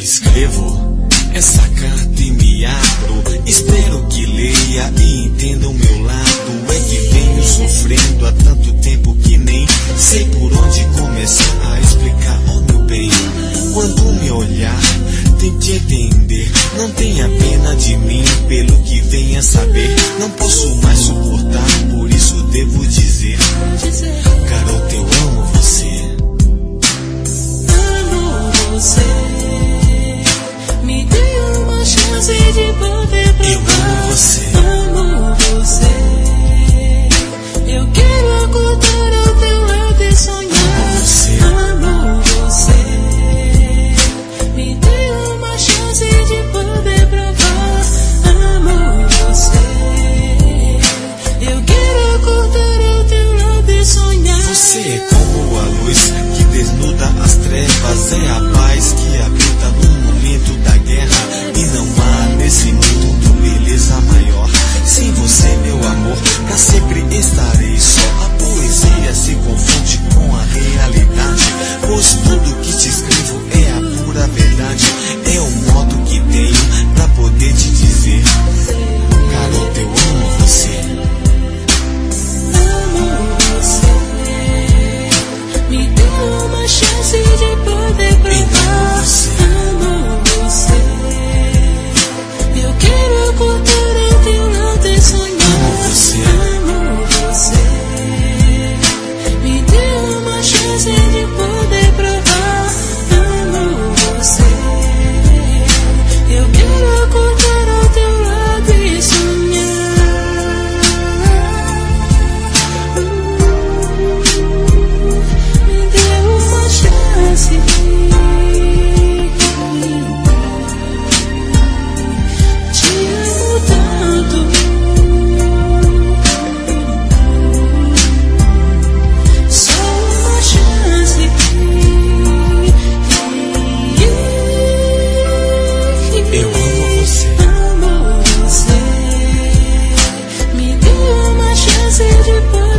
Escrevo essa carta e me abro. Espero que leia e entenda o meu lado. É que venho sofrendo há tanto tempo que nem sei por onde começar a explicar, oh meu bem. Quando me olhar, tente entender. Não tenha pena de mim pelo que venha saber. Não posso mais suportar, por isso devo dizer: garota, eu amo você. Amo você. Me dê uma chance de poder provar. Eu amo você. Amo você. Eu quero acordar ao teu lado e sonhar. Amo você. Amo você. Me dê uma chance de poder provar. Amo você. Eu quero acordar ao teu lado e sonhar. Você é como a luz que desnuda as trevas. É a paz que habita no momento da guerra. E não há nesse mundo beleza maior. Sem você, meu amor, pra sempre estarei só. A poesia se confunde com a realidade, pois tudo que te escrevo é a pura verdade. É o modo que tenho pra poder te dizer: garota, eu amo você. Amo você. Me dê uma chance de poder provar. Amo você. Eu quero acordar ao teu lado e sonhar. Amo você. Amo você. Me dê uma chance de poder provar. Amo você. Eu quero acordar ao teu lado e sonhar. Me dê uma chance. Te amo tanto. Só uma chance. Eu amo você. Amo você. Me dê uma chance de poder